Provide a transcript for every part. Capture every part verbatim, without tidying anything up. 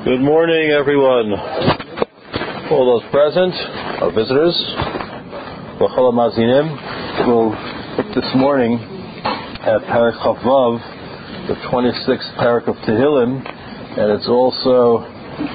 Good morning, everyone. All those present, our visitors. We'll look this morning at Parak Chavav, the twenty-sixth Parak of Tehillim, and it's also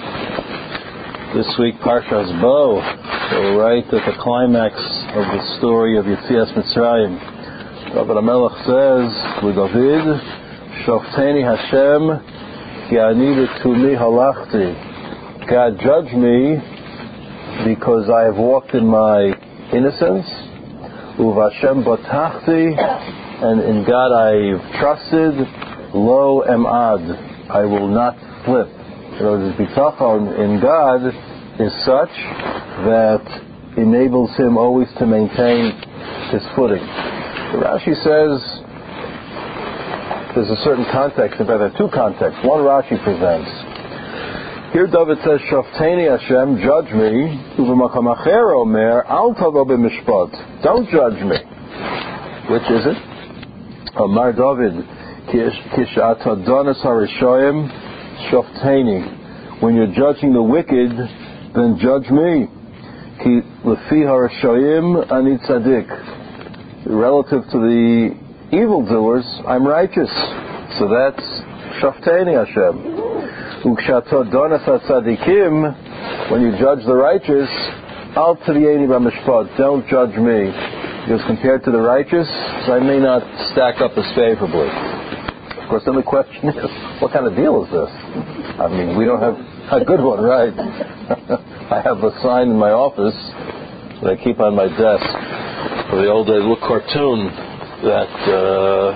this week Parshas Bo. So we're right at the climax of the story of Yetzias Mitzrayim. David HaMelech says, with David, Shofteni Hashem, Ki ani letumi halachti. God, judge me because I have walked in my innocence. Uvashem batachti, and in God I've trusted. Lo emad, I will not flip. So the bitachon in God is such that enables him always to maintain his footing. So Rashi says there's a certain context, in fact there are two contexts. One Rashi presents. Here David says, Shofteni Hashem, judge me. Uvemakam acher omer, al tavo b'mishpat. Don't judge me. Which is it? Amar David, Kishat Adonis Harishoyim, Shofteni. When you're judging the wicked, then judge me. Ki lefi Harishoyim ani tzadik. Relative to the evildoers, I'm righteous. So that's Shofteni Hashem. Ukshato donas hatzadikim, when you judge the righteous, al tiriyeni b'mishpat, don't judge me, because compared to the righteous, I may not stack up as favorably. Of course, then the question is, what kind of deal is this? I mean, we don't have a good one, right? I have a sign in my office that I keep on my desk for the old days, little cartoon that uh,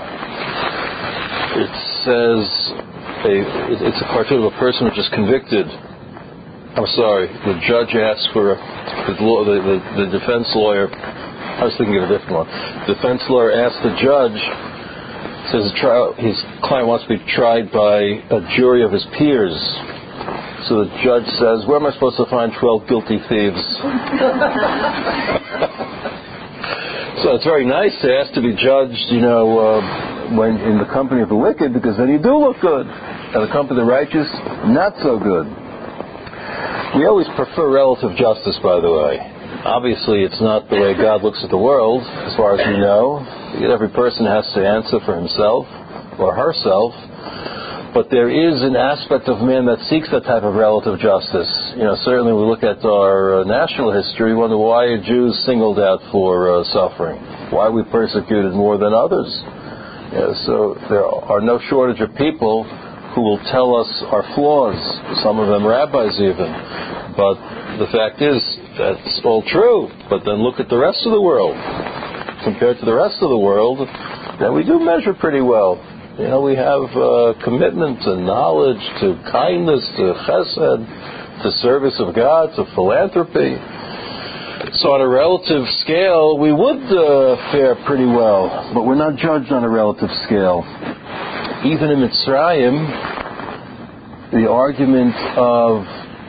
it says. A, it's a cartoon of a person who just convicted. I'm sorry, the judge asks for a, the, the, the, the defense lawyer. I was thinking of a different one. The defense lawyer asks the judge, says the trial, his client wants to be tried by a jury of his peers. So the judge says, where am I supposed to find twelve guilty thieves? So it's very nice to ask to be judged, you know, uh, when in the company of the wicked, because then you do look good. And the company of the righteous, not so good. We always prefer relative justice, by the way. Obviously, it's not the way God looks at the world, as far as we know. Every person has to answer for himself or herself. But there is an aspect of man that seeks that type of relative justice. You know, certainly we look at our uh, national history, we wonder why are Jews singled out for uh, suffering? Why are we persecuted more than others? Yeah, so there are no shortage of people who will tell us our flaws, some of them rabbis even. But the fact is, that's all true. But then look at the rest of the world. Compared to the rest of the world, then we do measure pretty well. You know, we have uh, commitment to knowledge, to kindness, to chesed, to service of God, to philanthropy. So on a relative scale, we would uh, fare pretty well, but we're not judged on a relative scale. Even in Mitzrayim, the argument of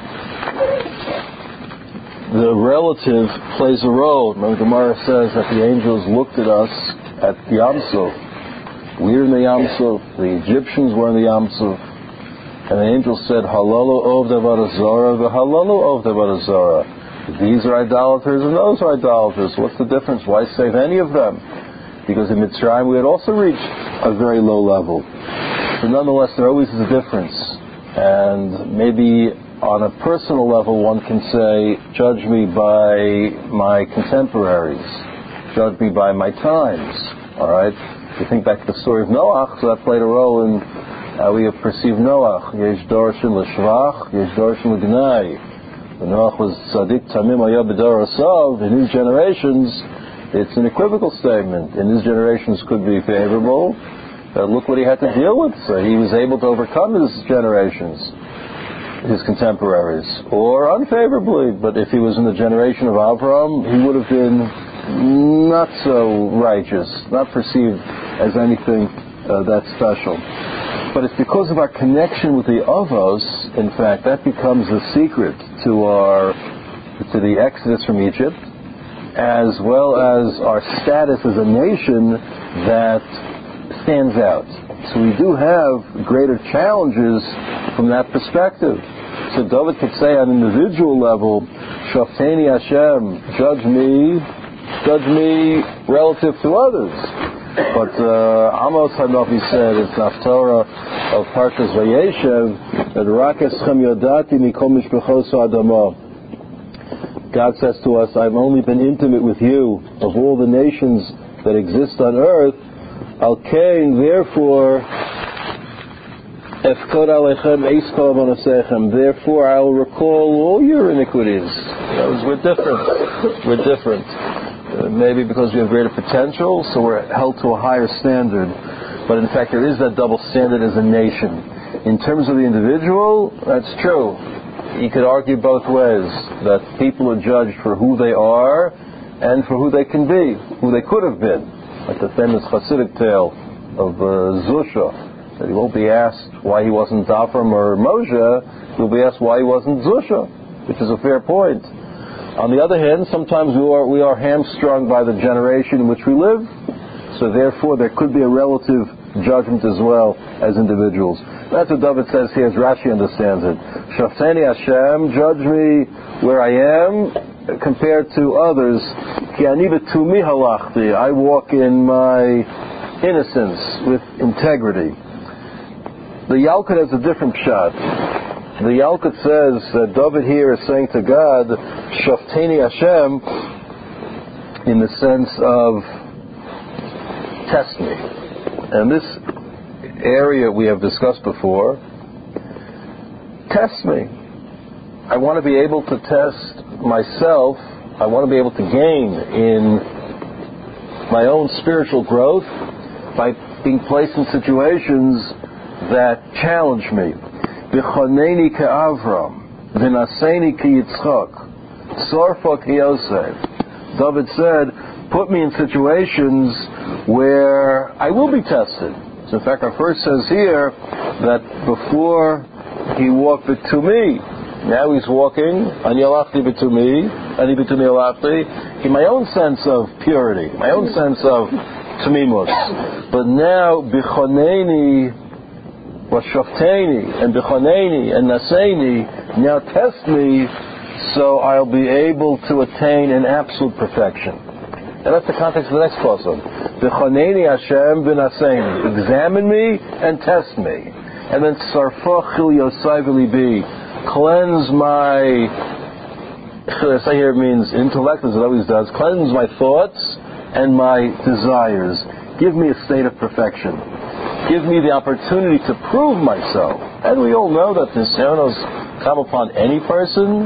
the relative plays a role. Remember, Gemara says that the angels looked at us at the Yam Suf. We're in the Yam Suf. The Egyptians were in the Yam Suf. And the angel said, Halalu ovda v'arazora, v'halalu ovda v'arazora. These are idolaters and those are idolaters. What's the difference? Why save any of them? Because in Mitzrayim we had also reached a very low level. But nonetheless, there always is a difference. And maybe on a personal level one can say, judge me by my contemporaries. Judge me by my times. Alright? If you think back to the story of Noach, so that played a role in how we have perceived Noach. Yesh dorshin l'shvach, yesh dorshin l'gnai. When Noach was Tzaddik Tamim Ayah B'dor Asav, in his generations, it's an equivocal statement. In his generations could be favorable, but look what he had to deal with. So he was able to overcome his generations, his contemporaries, or unfavorably. But if he was in the generation of Avraham, he would have been not so righteous, not perceived as anything uh, that special. But it's because of our connection with the Avos, in fact, that becomes the secret to our to the exodus from Egypt, as well as our status as a nation that stands out. So we do have greater challenges from that perspective. So David could say on an individual level, Shafteni Hashem, judge me, judge me relative to others. But uh, Amos Hanavi said, it's Haftarah of Parshas Vayeshev, that Rak eschem yodati mikol mishpachos ha'adamah. God says to us, I've only been intimate with you of all the nations that exist on earth. Al kain, therefore, efkod alechem eiskol avanasechem. Therefore, I will recall all your iniquities. Because we're different. We're different. Uh, maybe because we have greater potential, so we're held to a higher standard. But in fact, there is that double standard as a nation. In terms of the individual, that's true. You could argue both ways, that people are judged for who they are and for who they can be, who they could have been. Like the famous Hasidic tale of uh, Zusha, that he won't be asked why he wasn't Avram or Moshe, he'll be asked why he wasn't Zusha, which is a fair point. On the other hand, sometimes we are, we are hamstrung by the generation in which we live, so therefore there could be a relative judgment as well as individuals. That's what David says here, as Rashi understands it. Shafteni Hashem, judge me where I am compared to others. Ki ani betumi halachti, I walk in my innocence with integrity. The Yalkut has a different shot. The Yalkut says that David here is saying to God, Shafteni Hashem, in the sense of test me. And this area we have discussed before, test me. I want to be able to test myself. I want to be able to gain in my own spiritual growth by being placed in situations that challenge me. B'choneni ke'Avram, v'naseni ke'Yitzchak, sorfa ke'Yosef. David said, put me in situations where I will be tested. So in fact, our verse says here that before he walked betumi, now he's walking ani alachti betumi, ani betumi alachti, in my own sense of purity, my own sense of tamimus. But now bichoneni was shafteni, and bichoneni and naseni, now test me so I'll be able to attain an absolute perfection. And that's the context of the next pasuk. B'choneni Hashem v'naseini. Examine me and test me. And then sarfa chil yosai v'libi. Cleanse my, say here it means intellect, as it always does. Cleanse my thoughts and my desires. Give me a state of perfection. Give me the opportunity to prove myself. And we all know that nisyonos come upon any person,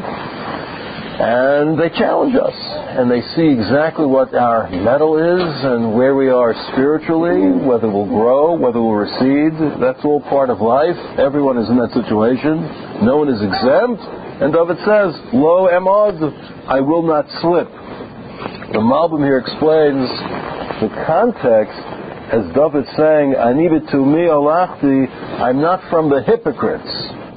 and they challenge us, and they see exactly what our mettle is and where we are spiritually, whether we'll grow, whether we'll recede. That's all part of life. Everyone is in that situation. No one is exempt. And David says, Lo emad, I will not slip. The Malbim here explains the context as David saying, Ani betumi alachti, I'm not from the hypocrites.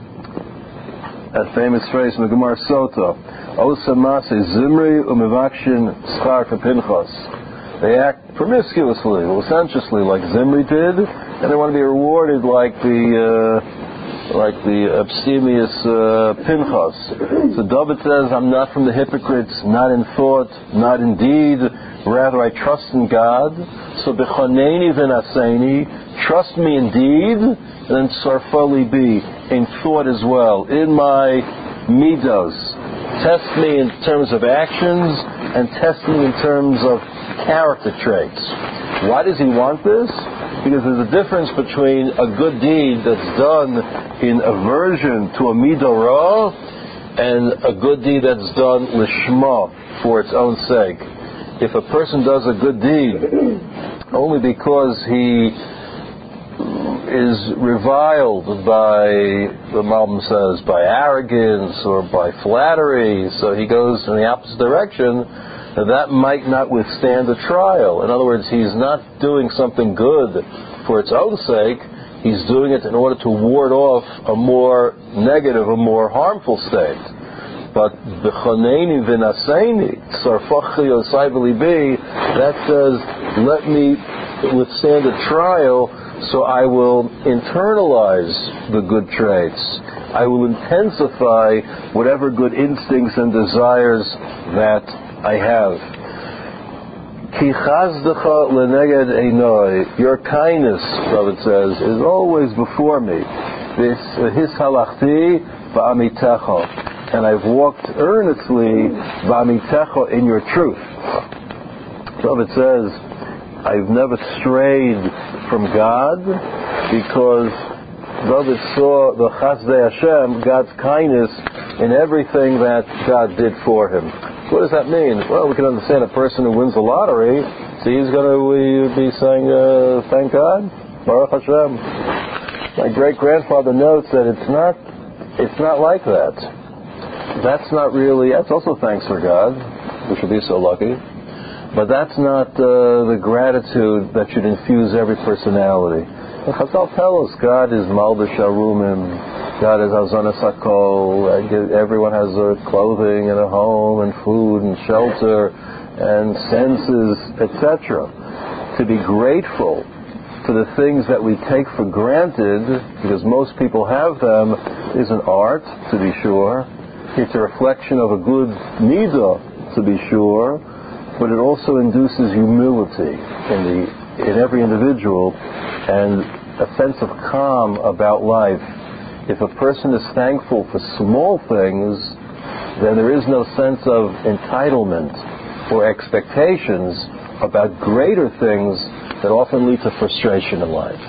That famous phrase in the Gemara Sota, Osamase Zimri umevakshin schar kapinchas. They act promiscuously, licentiously, like Zimri did, and they want to be rewarded like the uh, like the abstemious uh, Pinchas. So David says, I'm not from the hypocrites, not in thought, not in deed. Rather, I trust in God. So b'choneni v'naseini, trust me in deed, and then sarfa libi, in thought as well, in my midos. Test me in terms of actions and test me in terms of character traits. Why does he want this? Because there's a difference between a good deed that's done in aversion to a midorah and a good deed that's done lishma, for its own sake. If a person does a good deed only because he is reviled by, the Malbim says, by arrogance or by flattery, so he goes in the opposite direction, that might not withstand the trial. In other words, he's not doing something good for its own sake, he's doing it in order to ward off a more negative, a more harmful state. But b'choneni v'naseini, sarfachi yosai v'libi, that says, let me withstand a trial so I will internalize the good traits I will intensify whatever good instincts and desires that I have. Ki chazdecha leneged einoi, your kindness, David says, is always before me. This his halachti va'amitecha, and I've walked earnestly va'amitecha in your truth. David says, I've never strayed from God because David saw the Chazdei Hashem, God's kindness, in everything that God did for him. What does that mean? Well, we can understand a person who wins the lottery, so he's going to be saying, uh, thank God, Baruch Hashem. My great-grandfather notes that it's not, it's not like that. That's not really, that's also thanks for God, we should be so lucky. But that's not uh, the gratitude that should infuse every personality. And Chazal tell us God is Malbish Arumim, God is Hazonas Hakol, everyone has uh, clothing and a home and food and shelter and senses, et cetera. To be grateful for the things that we take for granted, because most people have them, is an art, to be sure. It's a reflection of a good midah, to be sure. But it also induces humility in the in every individual and a sense of calm about life. If a person is thankful for small things, then there is no sense of entitlement or expectations about greater things that often lead to frustration in life.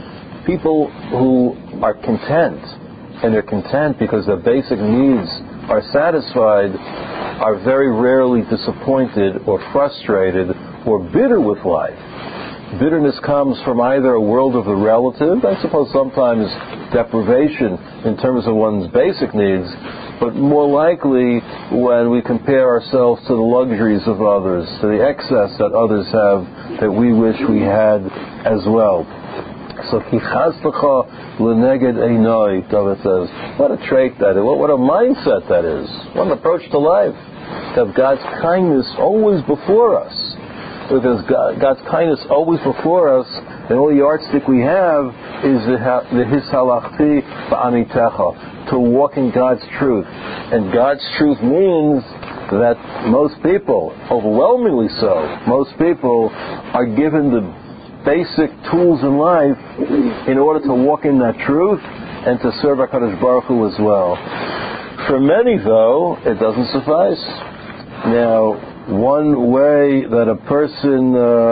People who are content, and they're content because their basic needs are satisfied, are very rarely disappointed or frustrated or bitter with life. Bitterness comes from either a world of the relative, I suppose sometimes deprivation in terms of one's basic needs, but more likely when we compare ourselves to the luxuries of others, to the excess that others have that we wish we had as well. So, ki chazdecha leneged einoi, David says, what a trait that is, what, what a mindset that is, what an approach to life, to have God's kindness always before us. If there's God, God's kindness always before us, then all the yardstick we have is the, the his halachti va'amitecha, to walk in God's truth. And God's truth means that most people, overwhelmingly so, most people are given the basic tools in life in order to walk in that truth and to serve HaKadosh Baruch Hu as well. For many, though, it doesn't suffice. Now, one way that a person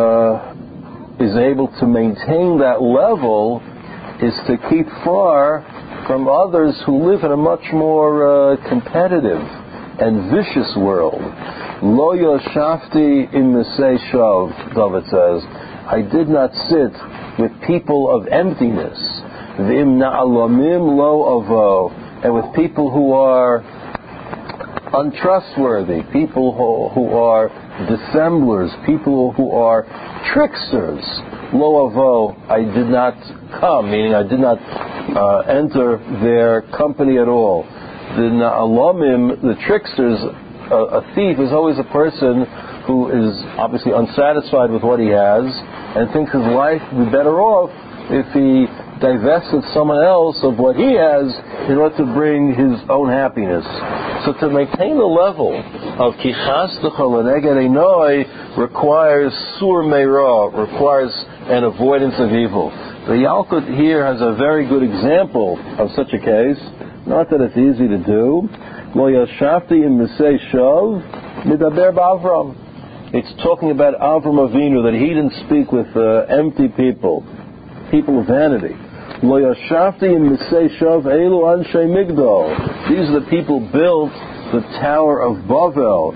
uh, is able to maintain that level is to keep far from others who live in a much more uh, competitive and vicious world. Lo yashafti im misei shav, David says, I did not sit with people of emptiness, v'im na'alamim lo avo, and with people who are untrustworthy, people who, who are dissemblers, people who are tricksters. Lo avo, I did not come, meaning I did not uh, enter their company at all. The na'alamim, the tricksters, a, a thief is always a person who is obviously unsatisfied with what he has and thinks his life would be better off if he divested someone else of what he has in order to bring his own happiness. So to maintain the level of ki chazdecha leneged einoi requires sur meira, requires an avoidance of evil. The Yalkut here has a very good example of such a case. Not that it's easy to do. Lo yashafti im misei shav midaber ba'Avram. It's talking about Avram Avinu, that he didn't speak with uh, empty people, people of vanity. Lo yashafti im misei shav elu anshay migdal. These are the people built the Tower of Bavel.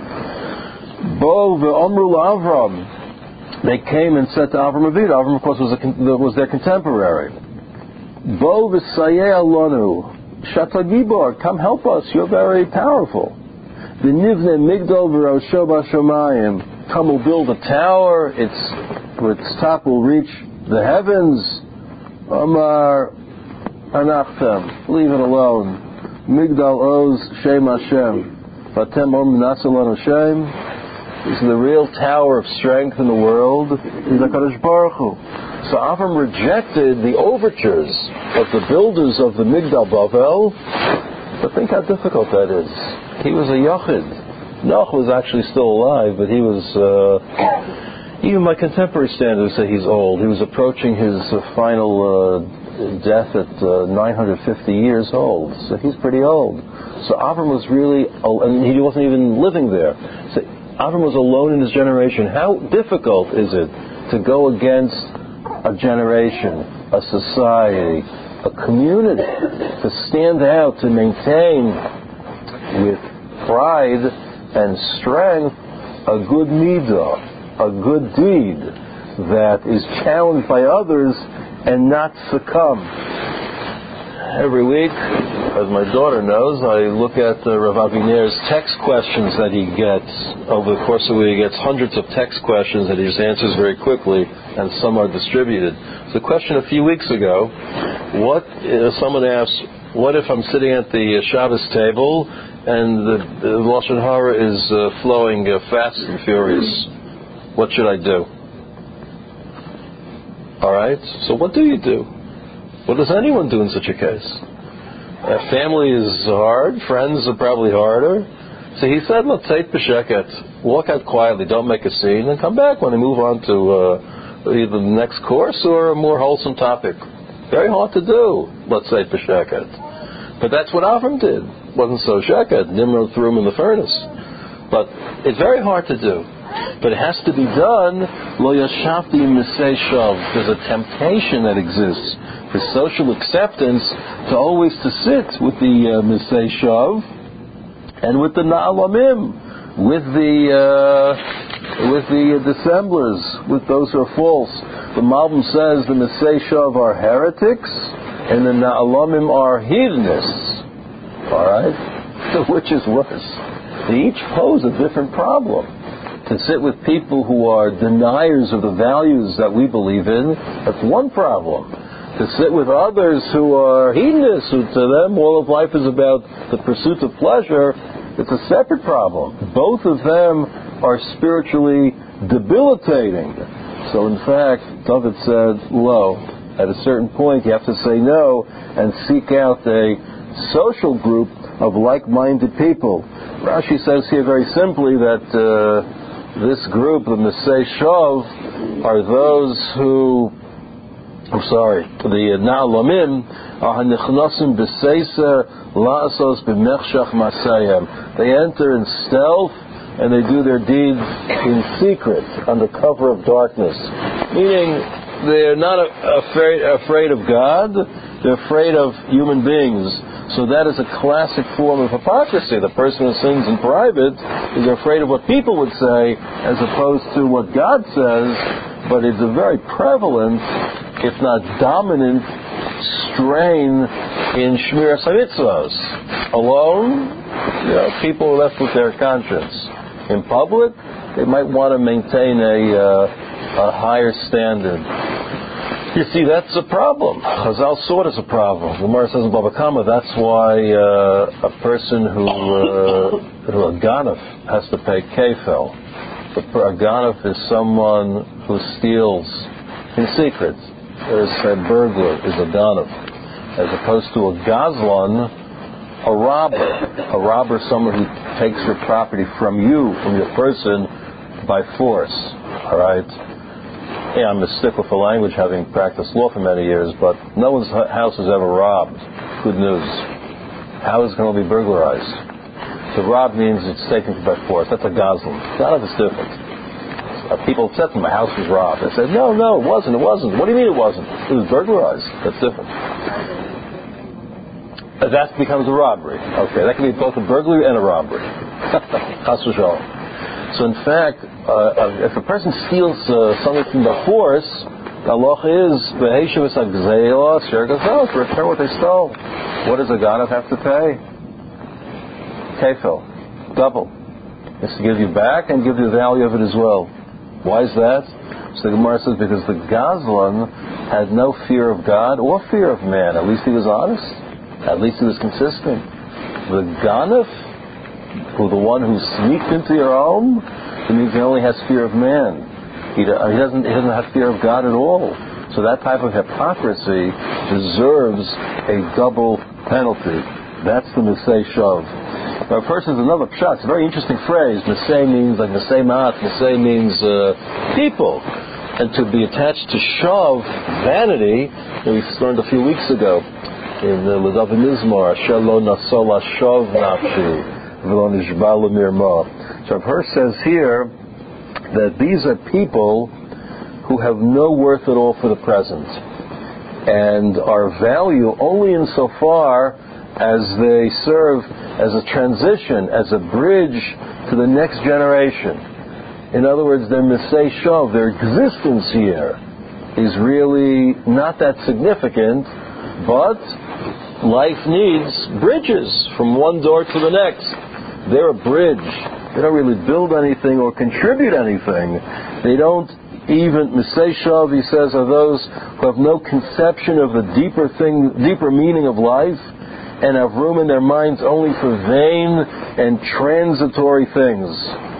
Bo ve'omru la'Avram. They came and said to Avram Avinu. Avram, of course, was, a, was their contemporary. Bo v'sayeh alonu. Shata Gibor, come help us, you're very powerful. The Nivne Migdal v'Rosho b'Shamayim. Come, we'll build a tower, its, its top will reach the heavens. Amar Anachtem, leave it alone. Migdal Oz Shem Hashem. Vatem Om Nasalon Hashem. This is the real tower of strength in the world, is HaKadosh Baruch Hu. So Avram rejected the overtures of the builders of the Migdal Bavel. But think how difficult that is. He was a Yachid. Noach was actually still alive, but he was, uh, even by contemporary standards, say he's old. He was approaching his uh, final uh, death at uh, nine hundred fifty years old. So he's pretty old. So Avram was really, and he wasn't even living there. So Avram was alone in his generation. How difficult is it to go against a generation, a society, a community, to stand out, to maintain with pride and strength a good midah, a good deed that is challenged by others and not succumb. Every week, as my daughter knows, I look at uh, Rav Aviner's text questions that he gets. Over the course of the week, he gets hundreds of text questions that he just answers very quickly, and some are distributed. The question a few weeks ago, what uh, someone asked, what if I'm sitting at the uh, Shabbos table and the, the Lashon Hara is uh, flowing uh, fast and furious? What should I do? All right, so what do you do? What does anyone do in such a case? Uh, family is hard. Friends are probably harder. So he said, let's say b'sheket. Walk out quietly. Don't make a scene. And come back when they move on to uh, either the next course or a more wholesome topic. Very hard to do, let's say b'sheket. But that's what Avram did. Wasn't so sheket. Nimrod threw him in the furnace. But it's very hard to do. But it has to be done. Lo yashavti misei shav. There's a temptation that exists for social acceptance to always to sit with the uh, misei shav and with the na'alamim, with the uh, with the uh, dissemblers, with those who are false. The Malbim says the misei shav are heretics and the na'alamim are heathenists. All right, so which is worse? They each pose a different problem. To sit with people who are deniers of the values that we believe in, that's one problem. To sit with others who are hedonists, who to them all of life is about the pursuit of pleasure, it's a separate problem. Both of them are spiritually debilitating. So in fact, David said, lo, at a certain point you have to say no and seek out a social group of like-minded people. Rashi says here very simply that uh, this group, the Misei Shav, are those who, I'm sorry, the Na'alamim, are Hanichnasim B'Seisa La'asos B'Mechshach Masayim. They enter in stealth and they do their deeds in secret, under cover of darkness. Meaning, they're not afraid, afraid of God, they're afraid of human beings. So that is a classic form of hypocrisy. The person who sins in private is afraid of what people would say as opposed to what God says, but it's a very prevalent, if not dominant, strain in Shmiras HaMitzvahs. Alone, you know, people are left with their conscience. In public, they might want to maintain a, uh, a higher standard. You see, that's a problem. Chazal saw it as a problem. The Gemara says in Bava Kama, that's why uh, a person who, uh, who a ganef has to pay kefel. A ganef is someone who steals in secret. There's a burglar is a ganef, as opposed to a gazlan, a robber. A robber is someone who takes your property from you, from your person, by force. All right. Yeah, I'm a stickler for language, having practiced law for many years, but no one's house is ever robbed. Good news. How is it going to be burglarized? To rob means it's taken by force. That's a gazlan. None of it's different. Uh, people said to me, my house was robbed. I said, no, no, it wasn't, it wasn't. What do you mean it wasn't? It was burglarized. That's different. Uh, that becomes a robbery. Okay, that can be both a burglary and a robbery. Chas v'shalom. So in fact, uh, if a person steals uh, something by force, the halacha is v'heishavus hagzeila sher gazel, to return what they stole. What does a ganef have to pay? Kefil, double. It's to give you back and give you the value of it as well. Why is that? So the Gemara says because the gazlan had no fear of God or fear of man. At least he was honest. At least he was consistent. The ganef, who the one who sneaked into your home, it means he only has fear of man. He, he doesn't he doesn't have fear of God at all. So that type of hypocrisy deserves a double penalty. That's the Misei Shav. Now, first is another pshat. It's a very interesting phrase. Misei means like Misei Ma'at. Misei means uh, people. And to be attached to Shav, vanity, we learned a few weeks ago in the L'David Mizmor, Asher lo naso lashov nafshi v'lo nishba l'mirma. So Rav Hirsch says here that these are people who have no worth at all for the present and are of value only insofar as they serve as a transition, as a bridge to the next generation. In other words, their Misei Shav, their existence here, is really not that significant, but life needs bridges from one door to the next. They're a bridge. They don't really build anything or contribute anything. They don't even, Misei Shav, he says, are those who have no conception of the deeper thing, deeper meaning of life, and have room in their minds only for vain and transitory things.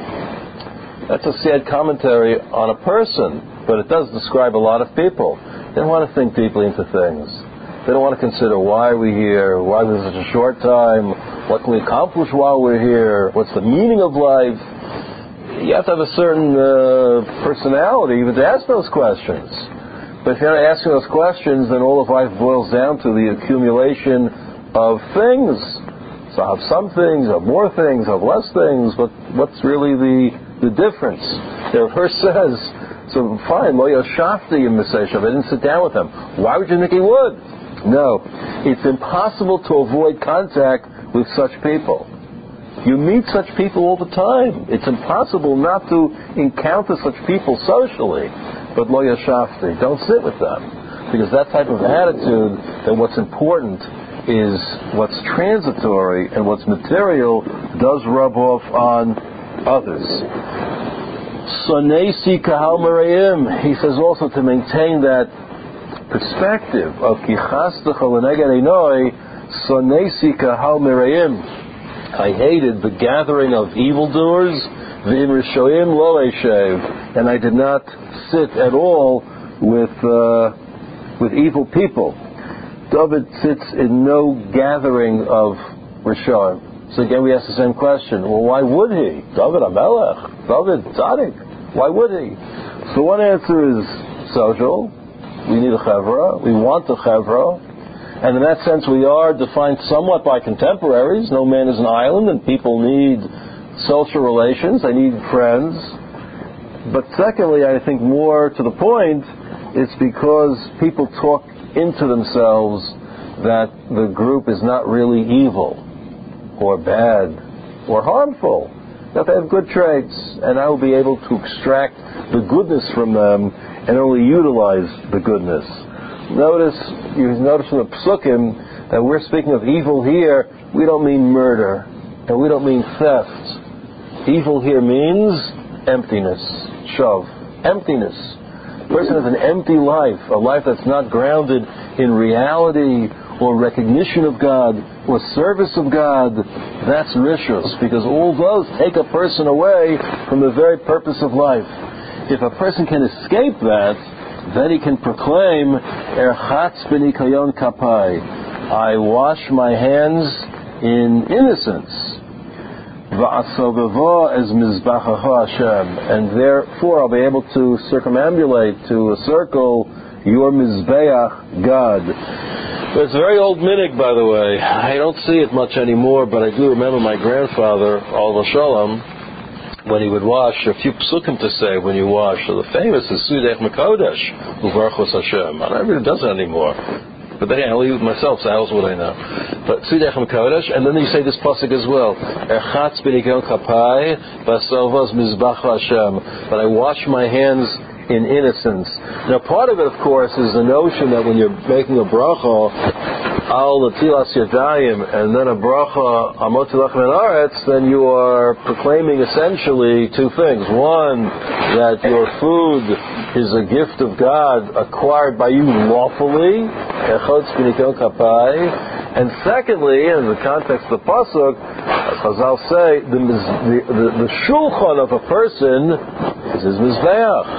That's a sad commentary on a person, but it does describe a lot of people. They don't want to think deeply into things. They don't want to consider why we're here, why we're such a short time, what can we accomplish while we're here, what's the meaning of life. You have to have a certain uh, personality even to ask those questions. But if you're not asking those questions, then all of life boils down to the accumulation of things. So I have some things, I have more things, I have less things, but what's really the the difference? Rav Hirsch says, so fine, lo yashafti in Misei Shav, I didn't sit down with him. Why would you think he would? No, it's impossible to avoid contact with such people. You meet such people all the time. It's impossible not to encounter such people socially. But lo yashafti, don't sit with them. Because that type of attitude, that what's important is what's transitory and what's material does rub off on others. Sonesi kahal merayim. He says also to maintain that perspective of kichastecha l'neged einoi, sonesi kahal merayim. I hated the gathering of evildoers, v'im rishoyim lo eshev, and I did not sit at all with uh, with evil people. David sits in no gathering of rishoyim. So again, we ask the same question. Well, why would he? David HaMelech, David Tzaddik, why would he? So one answer is social. We need a chevra. We want a chevra. And in that sense, we are defined somewhat by contemporaries. No man is an island, and people need social relations. They need friends. But secondly, I think more to the point, it's because people talk into themselves that the group is not really evil, or bad, or harmful, that they have good traits, and I will be able to extract the goodness from them and only utilize the goodness. Notice, you notice from the Psukim that we're speaking of evil here. We don't mean murder, and we don't mean theft. Evil here means emptiness, shav, emptiness. The person has an empty life, a life that's not grounded in reality or recognition of God, or service of God. That's rishus, because all those take a person away from the very purpose of life. If a person can escape that, then he can proclaim, Erchatz b'nikayon kapai, I wash my hands in innocence. Va'asovavo as mizbachacha Hashem, and therefore I'll be able to circumambulate, to circle your mizbeach, God. It's a very old minig, by the way. I don't see it much anymore, but I do remember my grandfather, Olav Shalom, when he would wash, a few psukim to say when you wash. So the famous is Sudech Mekodesh, Uvarchos Hashem. I don't really does it anymore. But then I only use myself, so how else would I know? But Sudech Mekodesh, and then you say this pasuk as well. Erchatz b'nikiyon kapai, v'asovos mizbach Hashem. But I wash my hands in innocence. Now, part of it, of course, is the notion that when you're making a bracha, al natilas yadayim, and then a bracha amot lechem and aretz, then you are proclaiming essentially two things. One, that your food is a gift of God acquired by you lawfully, echotz b'nikiyon kapai, and secondly, in the context of the pasuk, as Chazal say, the, the, the, the shulchan of a person is his mizbeach.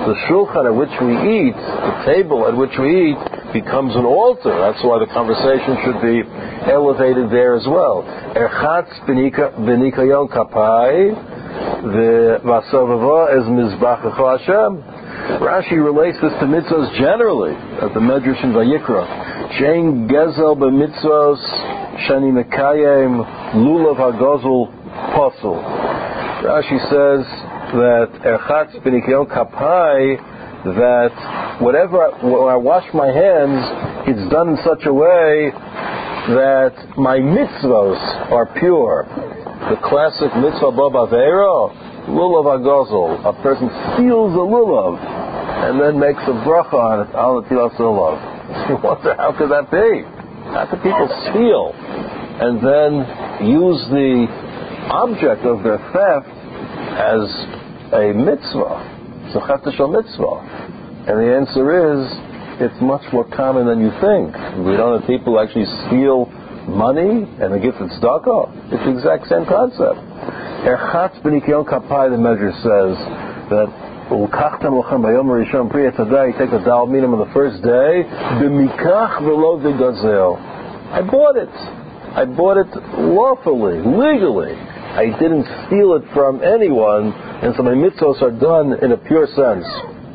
the shulchan at which we eat, the table at which we eat, becomes an altar. That's why the conversation should be elevated there as well. Erchatz b'nikayon kapai, the vasavava is mizbachacha Hashem. Rashi relates this to mitzvahs generally, at the Medrash in Vayikra. Shein gezel b'mitzvahs shani mekayem lulav hagozul posel. Rashi says that erchatz b'nikayon kapai, that whatever I, when I wash my hands, it's done in such a way that my mitzvahs are pure. The classic mitzvah b'avera, lulav hagozul. A person steals a lulav and then makes a bracha on it, al netilas lulav. You wonder, how could that be? How could people steal and then use the object of their theft as a mitzvah? It's a chet shel mitzvah. And the answer is, it's much more common than you think. We know that people actually steal money and they give it tzedakah. It's the exact same concept. Erchatz b'nikiyon kapai, the measure says that ulkachtam lachem bayom harishon pri etzadah, you take the dal minim on the first day, b'mikach v'lo v'gazel. I bought it. I bought it lawfully, legally. I didn't steal it from anyone, and so my mitzvahs are done in a pure sense.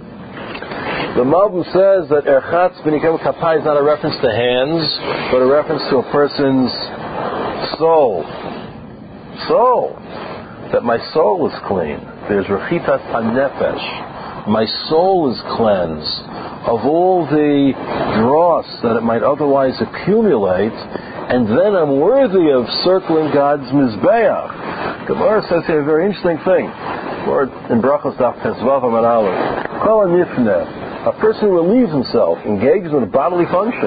The Malbim says that erchatz b'nikiyon kapai is not a reference to hands, but a reference to a person's soul. Soul. That my soul is clean. There's rechitas hanefesh. My soul is cleansed of all the dross that it might otherwise accumulate, and then I'm worthy of circling God's mizbeach. Gemara says here a very interesting thing. Lord, in Brachos Daf Tezvav Amar Aleph, Kol Nifneh, a person who relieves himself, engages in a bodily function.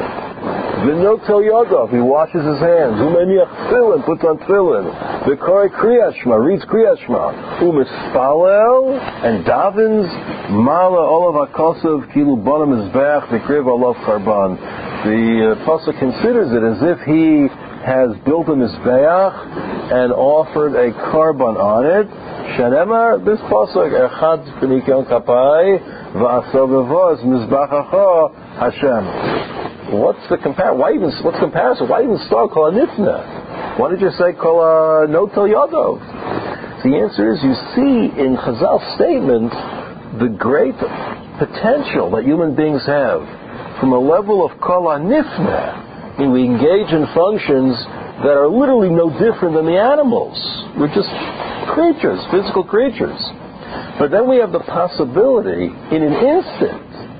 V'notel yadav, he washes his hands. Umeniach tefillin, puts on tefillin. V'korei kriyas shema, reads kriyas shema. U'mispalel, and davens, mala olav hakosav, kilu bona mizbeach, v'kriv olav karban. The uh, pasuk considers it as if he has built a mizbeach and offered a karban on it. Shenemar, this pasuk, erchatz b'nikiyon kapai, v'asavavos mizbachacha Hashem. What's the compar? Why even? What's the comparison? Why even start kol nifneh? Why did you say kol notel yadov? The answer is, you see in Chazal's statement the great potential that human beings have from a level of kol nifneh. I mean, we engage in functions that are literally no different than the animals. We're just creatures, physical creatures. But then we have the possibility, in an instant,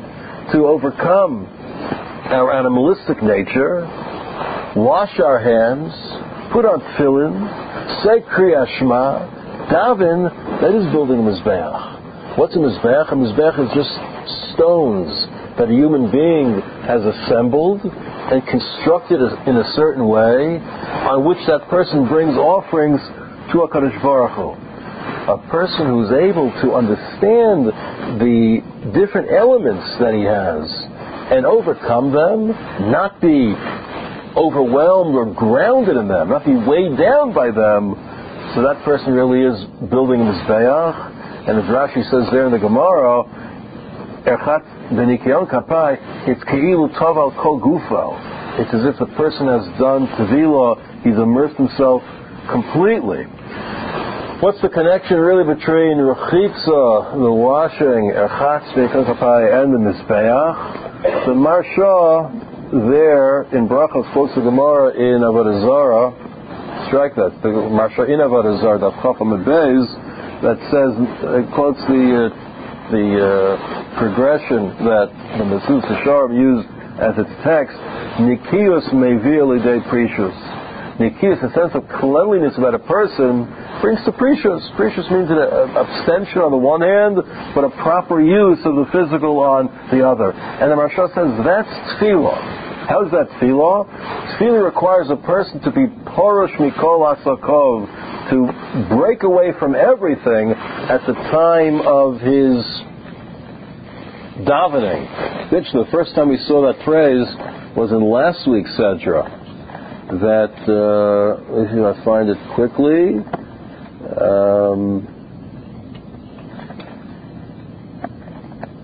to overcome our animalistic nature, wash our hands, put on tefillin, say kriyas shema, daven. That is building a mizbeach. What's a mizbeach? A mizbeach is just stones that a human being has assembled and constructed in a certain way, on which that person brings offerings to HaKadosh Baruch Hu. A person who's able to understand the different elements that he has and overcome them, not be overwhelmed or grounded in them, not be weighed down by them, so that person really is building a mizbeach. And as Rashi says there in the Gemara, erchatz b'nikiyon kapai, it's keilu tov al kol gufo. It's as if the person has done tevilah, he's immersed himself completely. What's the connection really between rechitza, the washing, erchatz b'nikiyon kapai, and the mizbeach? The Marsha there in Brachos quotes the Gemara in Avodah Zarah. Strike that. The Marsha in Avodah Zarah, that Chafam Beis, that says, it quotes the uh, the uh, progression that the Mesus Hasharim used as its text. Nikius mevir lidei precious. Nikius, a sense of cleanliness about a person, brings to precious. Precious means an abstention on the one hand, but a proper use of the physical on the other. And the Marsha says that's tefillah. How is that tefillah? Tefillah requires a person to be porosh mikol asakov, to break away from everything at the time of his davening. Which the first time we saw that phrase was in last week's Sedra. That, uh, if I find it quickly, um,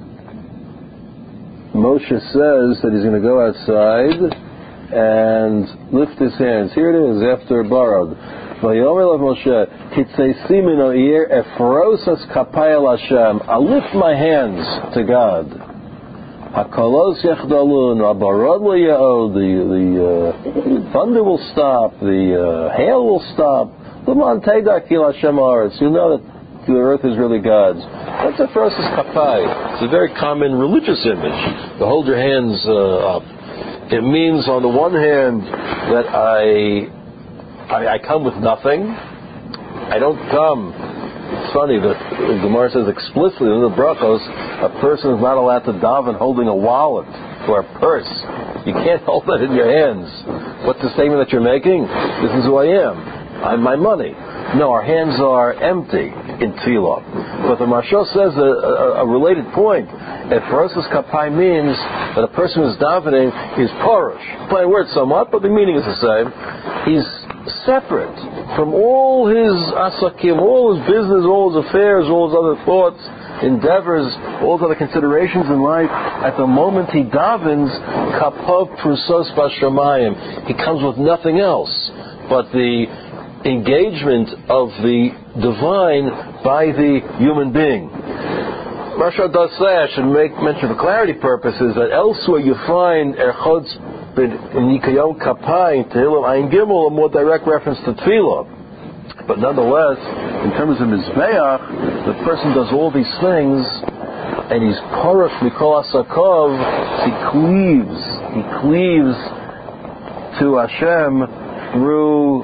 Moshe says that he's going to go outside and lift his hands. Here it is, after Barad. Vayomer Moshe, Kitzei Simino Ir Efrosas Kapayel Hashem. I'll lift my hands to God. Hakalos Yechdalun, Abarad Lo Ya'od, the the uh, thunder will stop, the uh, hail will stop. L'man Teida Kil Hashem Aretz. You know that the earth is really God's. That's Efrosas Kapay. It's a very common religious image. To hold your hands uh, up. It means, on the one hand, that I, I I come with nothing. I don't come. It's funny that the Gemara says explicitly in the brachos, a person is not allowed to daven holding a wallet or a purse. You can't hold that in your hands. What's the statement that you're making? This is who I am. I'm my money. No, our hands are empty in tefillah. But the Marshal says a, a, a related point. Efrosas Kapai means that a person who's davening is porish. Playing words somewhat, but the meaning is the same. He's separate from all his asakim, all his business, all his affairs, all his other thoughts, endeavors, all his other considerations in life. At the moment he davens, kapov prusos bashamayim, he comes with nothing else but the engagement of the divine by the human being. Marsha does say, I should make mention for clarity purposes, that elsewhere you find Erchod's Nikayom Kapai, Tehillim Ayin Gimel, a more direct reference to Tefillah. But nonetheless, in terms of Mizbeach, the person does all these things, and he's Porosh Mikol Asakov, he cleaves, he cleaves to Hashem through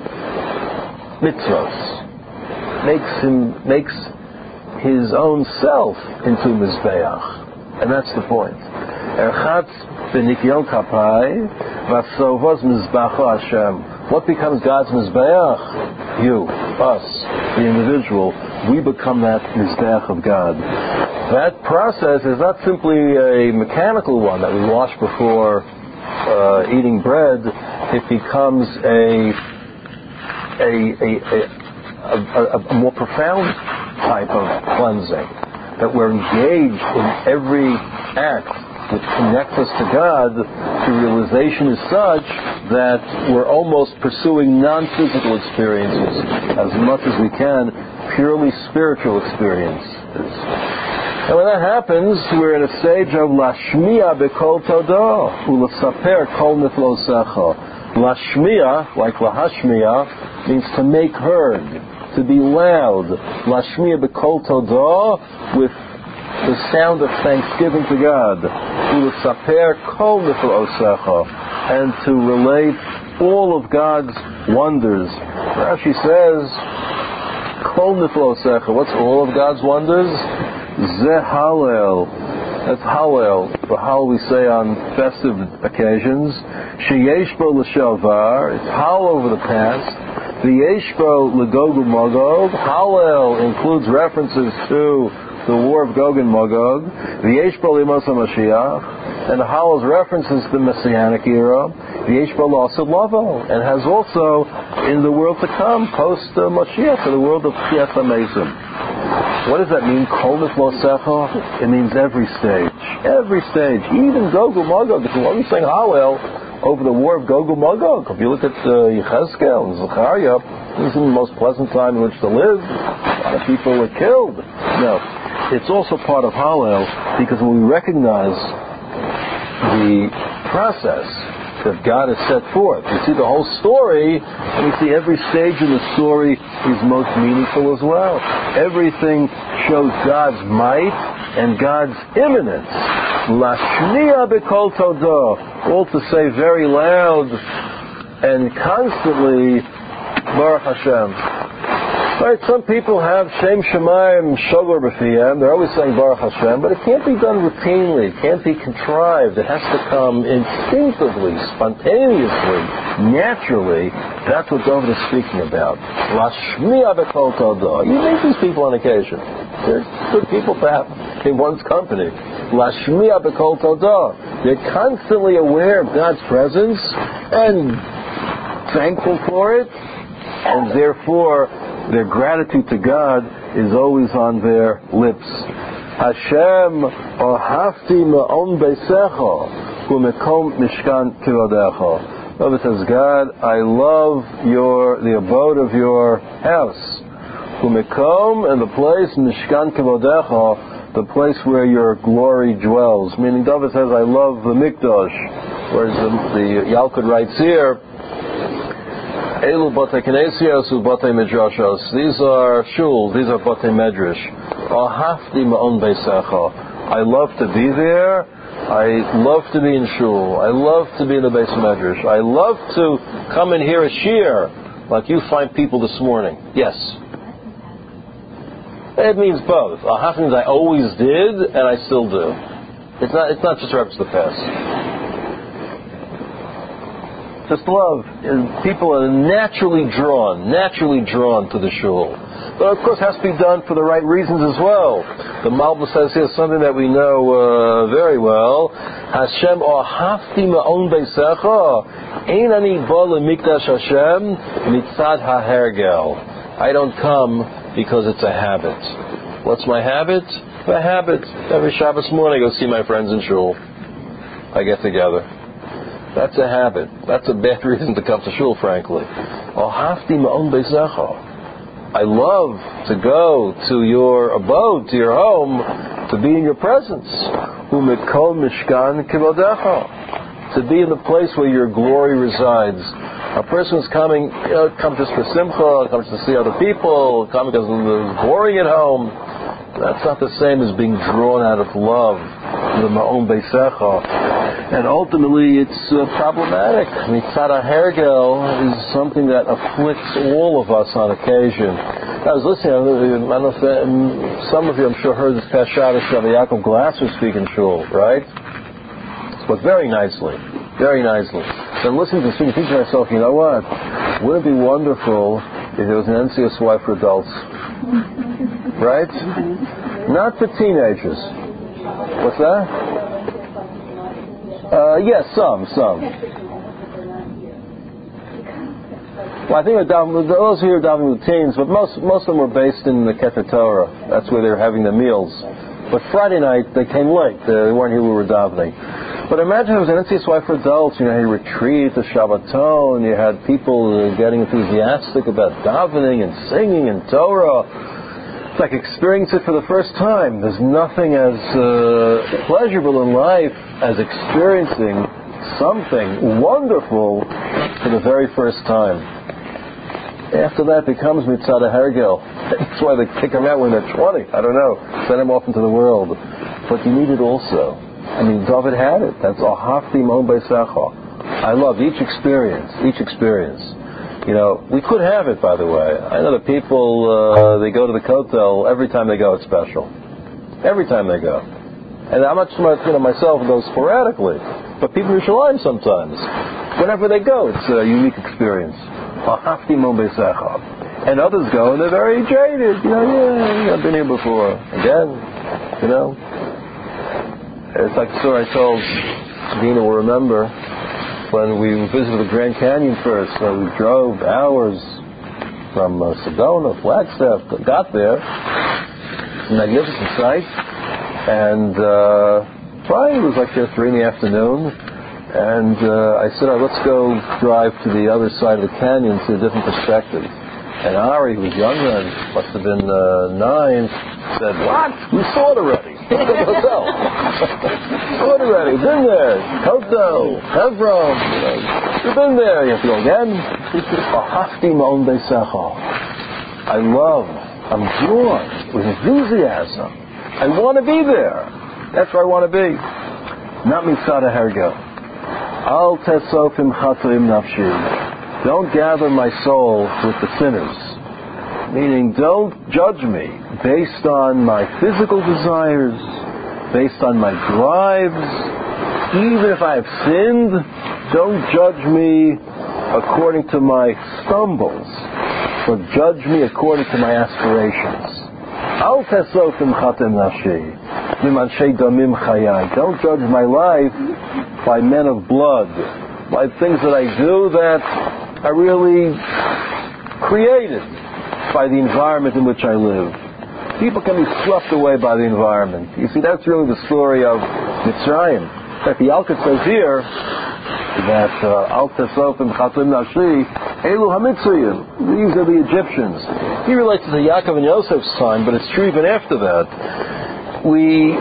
mitzvos, makes him, makes his own self into Mizbeach. And that's the point. Erchatz b'nikyon kapai v'asovos mizbacho Hashem. What becomes God's Mizbeach? You, us, the individual. We become that Mizbeach of God. That process is not simply a mechanical one that we wash before uh, eating bread. It becomes a a, a, a, a, a more profound type of cleansing, that we're engaged in every act that connects us to God. The realization is such that we're almost pursuing non-physical experiences as much as we can, purely spiritual experiences. And when that happens, we're in a stage of lashmiya bekol todah u'lesaper kol niflosecha. Lashmiya, like lahashmiya, means to make heard, to be loud. Lashmiya bekol todah, with the sound of thanksgiving to God. U'lesaper kol niflosecha, and to relate all of God's wonders. Rashi says, kol niflosecha. What's all of God's wonders? Zeh Hallel. That's Hallel, the Hallel we say on festive occasions. Sheyesh bo l'shavar, it's Hallel over the past. V'yesh bo l'gog u'magog. Hallel includes references to the war of Gog and Magog. V'yesh bo l'mos HaMashiach, and the Hallel's references to the Messianic era. V'yesh bo l'asad lavo, and has also in the world to come, post uh, Mashiach, to the world of Tchias HaMesim. What does that mean? Kol niflosecha? It means every stage. Every stage. Even Gog and Magog. If you want to sing Hallel over the war of Gog and Magog, if you look at uh, Yechezkel and Zechariah, this isn't the most pleasant time in which to live. A lot of people were killed. No. It's also part of Hallel, because when we recognize the process that God has set forth, we see the whole story, and we see every stage in the story is most meaningful as well. Everything shows God's might and God's imminence. Lashmiya bekol todah, all to say very loud and constantly, Baruch Hashem. Right, some people have Shem Shemayim Shogor B'fiyam. They're always saying Baruch Hashem, but it can't be done routinely. It can't be contrived. It has to come instinctively, spontaneously, naturally. That's what David is speaking about. Lashmiya bekol todah. You meet these people on occasion. They're good people to have in one's company. Lashmiya bekol todah. They're constantly aware of God's presence and thankful for it, and therefore their gratitude to God is always on their lips. Hashem ohafti ma'on beisecha u'mekom mishkan kivodecha. David says, God, I love your the abode of your house. U'mekom, and the place mishkan kivodecha, the place where your glory dwells. Meaning, David says, I love the mikdash. Whereas the, the Yalkut writes here, Elu batei knesios u'batei midrashos. These are shuls, these are batei medrash. Ahafti ma'on beisecha. I love to be there. I love to be in shul. I love to be in the Beis Medrash. I love to come and hear a shiur, like you find people this morning. Yes. It means both. Ahafti means I always did, and I still do. It's not. It's not just reference to the past. Just love. People are naturally drawn, naturally drawn to the shul. But of course it has to be done for the right reasons as well. The Malbim says here something that we know uh, very well. Hashem ohafti ma'on beisecha ein ani ba lemikdash Hashem mitzad hahergel. I don't come because it's a habit. What's my habit? A habit. Every Shabbos morning I go see my friends in shul. I get together. That's a habit. That's a bad reason to come to shul, frankly. Ohafti ma'on beisecha. I love to go to your abode, to your home, to be in your presence. U'mekol mishkan kivodecha. To be in the place where your glory resides. A person is coming, you know, comes just for simcha, comes to see other people, coming because there's glory at home. That's not the same as being drawn out of love, the ma'on beisecha. And ultimately, it's uh, problematic. Mitzad HaHergel is something that afflicts all of us on occasion. I was listening, I don't know if that, some of you, I'm sure, heard this past Shabbos Rabbi Yaakov Glasser speak in shul, right? But very nicely, very nicely. So I'm listening to this, thinking to myself, you know what? Wouldn't it be wonderful if there was an N C S Y for adults? Right? Not for teenagers. What's that? Uh, yes, some, some. Well, I think those who are davening with teens, but most most of them were based in the Keter Torah. That's where they were having their meals. But Friday night they came late. They weren't here. We were davening. But imagine it was an N C S Y for adults. You know, you retreat, the Shabbaton. You had people getting enthusiastic about davening and singing and Torah. It's like experiencing it for the first time. There's nothing as uh, pleasurable in life as experiencing something wonderful for the very first time. After that, it becomes mitzad HaHergel. That's why they kick them out when they're twenty. I don't know. Send them off into the world. But you need it also. I mean, David had it. That's ahafti ma'on beisecha. I love each experience. Each experience. You know, we could have it, by the way. I know that people, uh, they go to the Kotel, every time they go it's special. Every time they go. And I'm not smart, you know, myself, go sporadically. But people in Yerushalayim sometimes. Whenever they go, it's a unique experience. And others go, and they're very jaded. You know, yeah, I've been here before. Again, you know. It's like the story I told, Dina will remember, when we visited the Grand Canyon first. So we drove hours from uh, Sedona, Flagstaff, got there. It's a magnificent sight. And uh, probably it was like there three in the afternoon. And uh, I said, oh, let's go drive to the other side of the canyon, see a different perspective. And Ari, who was younger and must have been uh, nine, said, what? We saw it already. Go to the hotel. Saw it already. Been there. Kotel, Hebron. You know, you've been there. You have to go again. Ahafti ma'on beisecha. I love, I'm drawn with enthusiasm. I want to be there. That's where I want to be. Not mitzad HaHergel. Al tesofim chatoim nafshi. Don't gather my soul with the sinners. Meaning, don't judge me based on my physical desires, based on my drives. Even if I have sinned, don't judge me according to my stumbles, but judge me according to my aspirations. Al tesofim chatoim nafshi. Mimanshei damim chayai. Don't judge my life by men of blood, by things that I do that are really created by the environment in which I live. People can be swept away by the environment. You see, that's really the story of Mitzrayim. In fact, the Yalkut says here that Al Tesofim Chatim Nashi Elu HaMitzrayim. These are the Egyptians. He relates to Yaakov and Yosef's time, but it's true even after that. We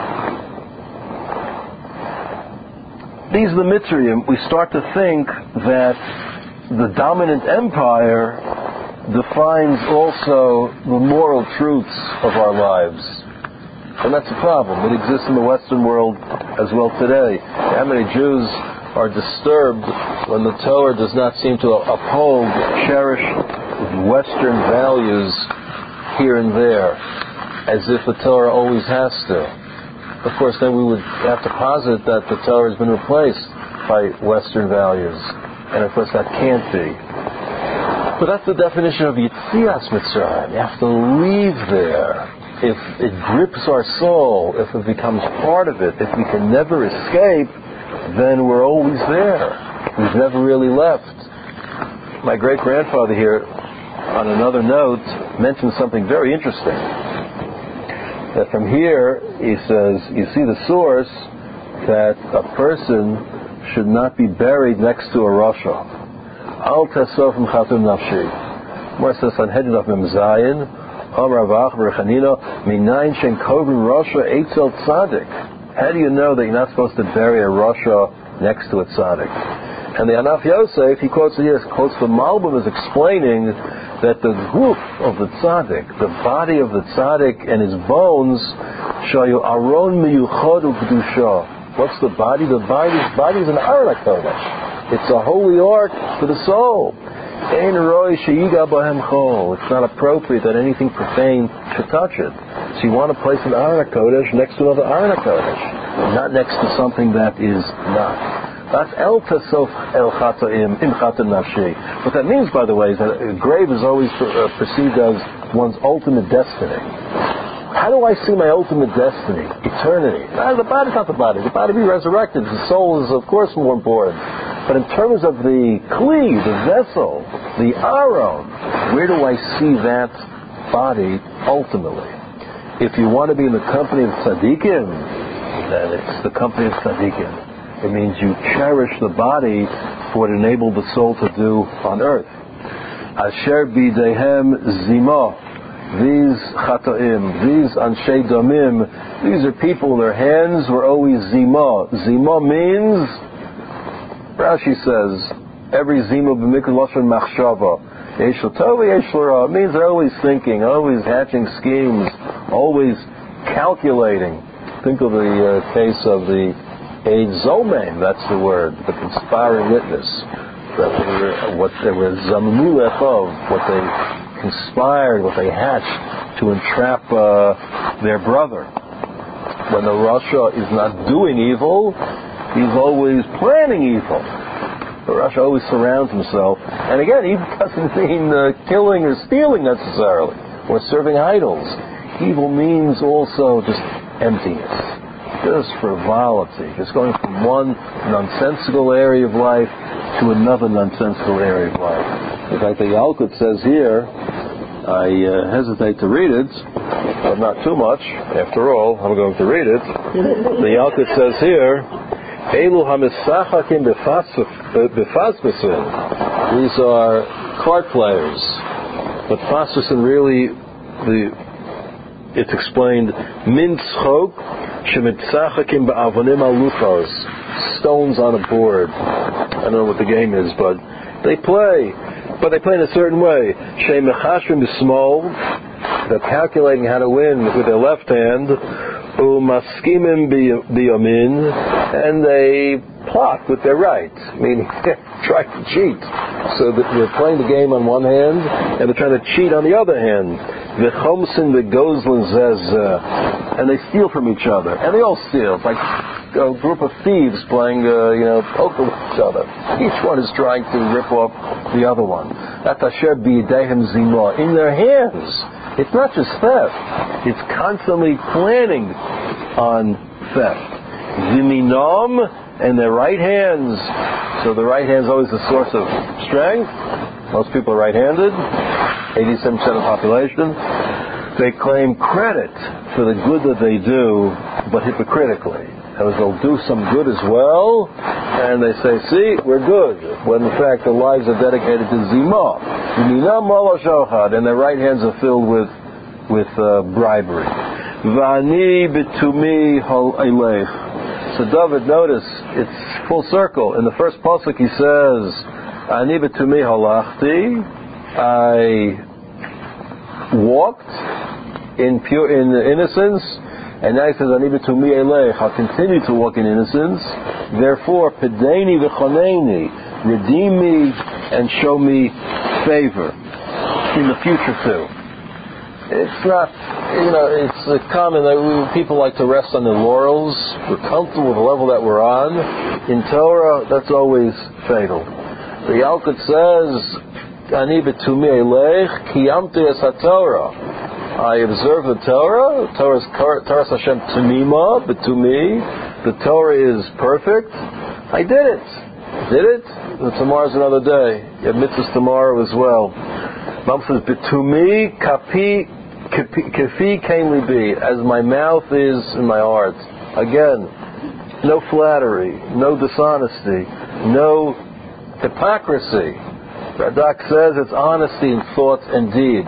these are the Mitzrayim. We start to think that the dominant empire defines also the moral truths of our lives. And that's a problem. It exists in the Western world as well today. How many Jews are disturbed when the Torah does not seem to uphold, cherish Western values here and there, as if the Torah always has to. Of course, then we would have to posit that the Torah has been replaced by Western values. And of course that can't be. But that's the definition of Yitzias Mitzrayim. You have to leave there. If it grips our soul, if it becomes part of it, if we can never escape, then we're always there. We've never really left. My great-grandfather here, on another note, mentioned something very interesting. That from here, he says, you see the source that a person should not be buried next to a Rasha. Al Tesofim Chatim Nafshi. More says Sanhedrin of Mem Zayin, Amar Avach Rechanino, Minayin Shen Kovrim Rasha Eitzel Tzadik. How do you know that you're not supposed to bury a Rasha next to a Tzadik? And the Anaf Yosef, he quotes it here, quotes the Malbim as explaining that the guf of the tzaddik, the body of the tzaddik and his bones, show you aron miyuchad u'kedusha. What's the body? The body, body is an aron HaKodesh. It's a holy ark for the soul. Ein roi sheyiga bahem chol. It's not appropriate that anything profane should touch it. So you want to place an aron HaKodesh next to another aron HaKodesh, not next to something that is not. That's El Tasof El Chataim Im Chatam Nafshi. What that means, by the way, is that a grave is always uh, perceived as one's ultimate destiny. How do I see my ultimate destiny? Eternity. Ah, the body's not the body. The body be resurrected. The soul is, of course, more important. But in terms of the kli, the vessel, the aron, where do I see that body ultimately? If you want to be in the company of tzaddikim, then it's the company of tzaddikim. It means you cherish the body for what enabled the soul to do on earth. Asher bidehem zima. These chataim, these anshe damim, these are people, their hands were always zima. Zima means, Rashi says, every zima b'mikra lashon machshava. Yesh l'tov yesh l'ra. It means they're always thinking, always hatching schemes, always calculating. Think of the uh, case of the a zomen, that's the word, the conspiring witness. That they were, what they were zammu lechov, what they conspired, what they hatched to entrap uh, their brother. When the Rasha is not doing evil, he's always planning evil. The Rasha always surrounds himself, and again, evil doesn't mean uh, killing or stealing necessarily, or serving idols. Evil means also just emptiness. Just frivolity, just going from one nonsensical area of life to another nonsensical area of life. In fact, the Yalkut says here, I uh, hesitate to read it, but not too much. After all, I'm going to read it. The Yalkut says here, Elu hamisachakim befasbesin. These are card players, but fasbesin really, the it's explained, mintzchok. Stones on a board. I don't know what the game is, but they play. But they play in a certain way. They're calculating how to win with their left hand. And they plot with their right, meaning try to cheat. So they're playing the game on one hand, and they're trying to cheat on the other hand. And they steal from each other, and they all steal. It's like a group of thieves playing, uh, you know, poker with each other. Each one is trying to rip off the other one. That's asher bidehem zimah, in their hands. It's not just theft; it's constantly planning on theft. Ziminam, and their right hands. So the right hand is always the source of strength. Most people are right-handed, eighty-seven percent of the population. they claim credit for the good that they do, but hypocritically. As they'll do some good as well, and they say, see, we're good, when in fact their lives are dedicated to Zimah. And their right hands are filled with with uh, bribery. V'ani b'tumi hol eilech. So David, notice, it's full circle. In the first pasuk he says, Ani b'tumi halachti, I walked in pure in innocence, and now he says, Ani b'tumi eilech, I'll continue to walk in innocence. Therefore, pedeni v'choneni, redeem me and show me favor in the future too. It's not, you know, it's uh, common that we, people like to rest on their laurels. We're comfortable with the level that we're on. In Torah, that's always fatal. The Yalkut says, Ani b'tumi eilech, kiyamti es ha-Torah. I observe the Torah. Torah is Torah Hashem tamima, b'tumi. The Torah is perfect. I did it. Did it? But tomorrow's another day. You have mitzvahs tomorrow as well. Mom says, b'tumi kapi Kafi kain libi, as my mouth is in my heart. Again, no flattery, no dishonesty, no hypocrisy. Radak says it's honesty in thought and deed.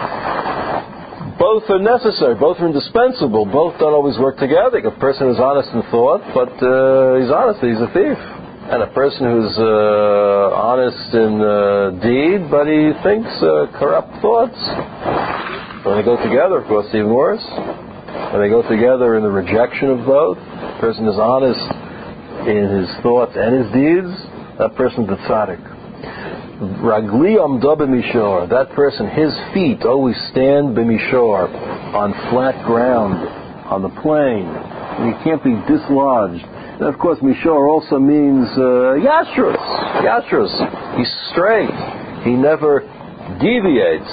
Both are necessary, both are indispensable, both don't always work together. A person is honest in thought, but uh, he's honest, he's a thief. And a person who's uh, honest in uh, deed, but he thinks uh, corrupt thoughts. When they go together, of course, it's even worse. When they go together in the rejection of both, the person is honest in his thoughts and his deeds, that person's a tzaddik. Ragli amda b'mishor, that person, his feet always stand b'mishor, on flat ground, on the plain. And he can't be dislodged. And of course, mishor also means uh, yashrus, yashrus. He's straight. He never deviates.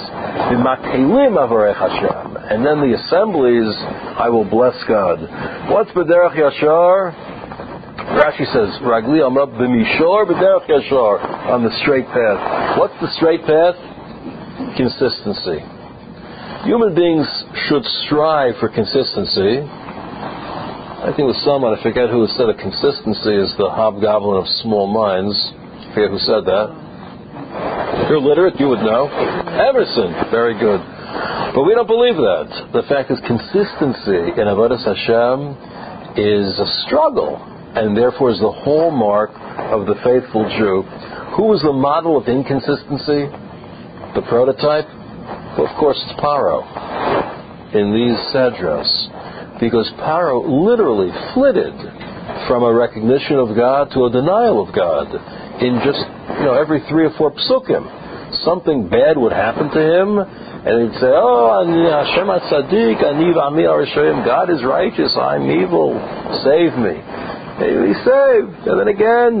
And then the assemblies, I will bless God. What's b'derech yashar? Rashi says, Ragli amrab b'mishor b'derech yashar, on the straight path. What's the straight path? Consistency. Human beings should strive for consistency. I think it was someone, I forget who said that consistency is the hobgoblin of small minds. I forget who said that. You're literate, you would know. Emerson, very good. But we don't believe that. The fact is, consistency in Avodas Hashem is a struggle, and therefore is the hallmark of the faithful Jew. Who was the model of inconsistency? The prototype? Well, of course, it's Paro in these Sedros. Because Paro literally flitted from a recognition of God to a denial of God in just, you know, every three or four psukim. Something bad would happen to him, and he'd say, oh, Hashem HaTzadik, Ani v'Ami HaRishoyim, God is righteous, I'm evil, save me. He's saved. And then again,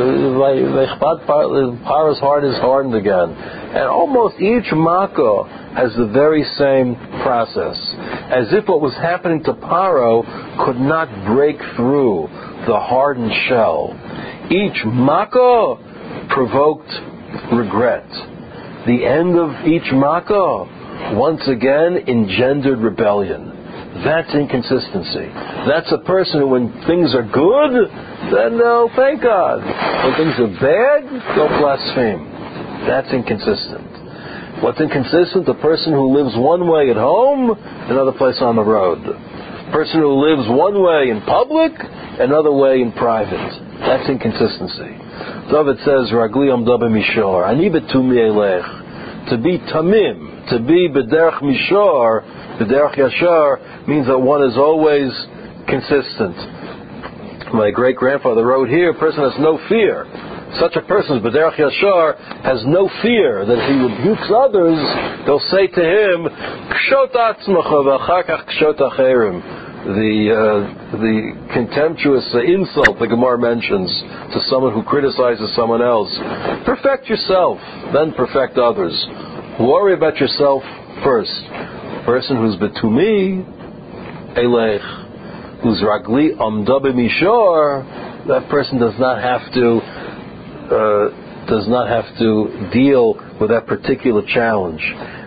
Paro's heart is hardened again. And almost each Makkah has the very same process. As if what was happening to Paro could not break through the hardened shell. Each Makkah provoked regret. The end of each Makkah once again engendered rebellion. That's inconsistency. That's a person who, when things are good, then they'll thank God. When things are bad, they'll blaspheme. That's inconsistent. What's inconsistent? The person who lives one way at home, another place on the road. The person who lives one way in public, another way in private. That's inconsistency. David says, Ragli amda b'mishor, ani b'tumi eilech. To be tamim, to be b'derech mishor, b'derech yashar, means that one is always consistent. My great-grandfather wrote here, a person has no fear. Such a person, b'derech yashar, has no fear that if he rebukes others, they'll say to him, kshot atzmacha v'achar kach kshot acherim. The, uh, the contemptuous uh, insult the Gemara mentions to someone who criticizes someone else. Perfect yourself, then perfect others. Worry about yourself first. Person who's betumi eilech, who's ragli amda b'mishor, that person does not have to uh, does not have to deal with that particular challenge.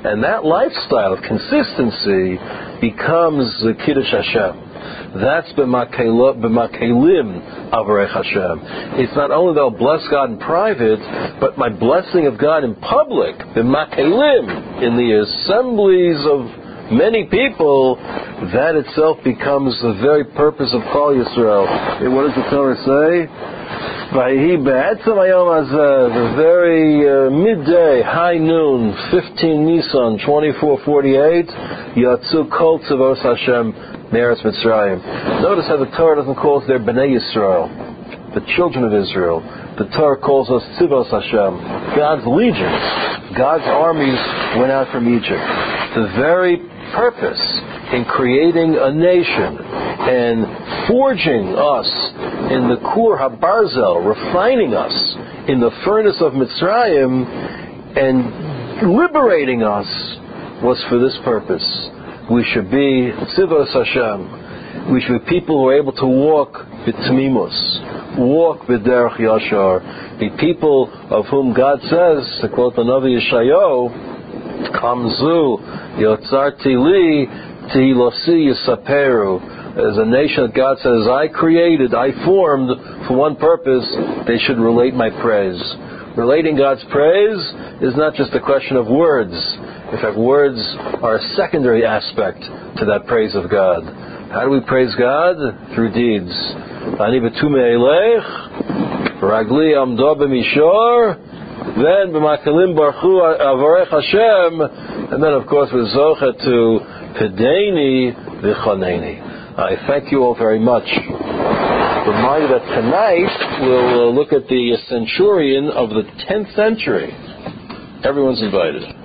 And that lifestyle of consistency becomes the Kiddush Hashem. That's b'makelim avarech Hashem. It's not only that I'll bless God in private, but my blessing of God in public, b'makelim, in the assemblies of many people, that itself becomes the very purpose of Klal Yisrael. And what does the Torah say? Vayhi be'etzem hayom hazeh, the very uh, midday, high noon, fifteen Nisan, twenty-four forty-eight, yatzu kol tzivos Hashem me'eretz Mitzrayim. Notice how the Torah doesn't call us their Bnei Yisrael, the children of Israel. The Torah calls us tzivos Hashem, God's legions. God's armies went out from Egypt. The very purpose in creating a nation and forging us in the Kur HaBarzel, refining us in the furnace of Mitzrayim and liberating us was for this purpose. We should be Tzivos Hashem. We should be people who are able to walk b'tmimus, walk b'derech yashar, be people of whom God says, to quote the Navi Yeshayahu, Kamzu yotzarti li tihilosi yisaperu. As a nation that God says, I created, I formed for one purpose, they should relate my praise. Relating God's praise is not just a question of words. In fact, words are a secondary aspect to that praise of God. How do we praise God? Through deeds. Ani betume elech, ragli amdo b'mishor, then b'makelim barchu avarech Hashem, and then of course with zocha to pedeni v'choneni. I thank you all very much. Remind you that tonight we'll uh, look at the centurion of the tenth century. Everyone's invited.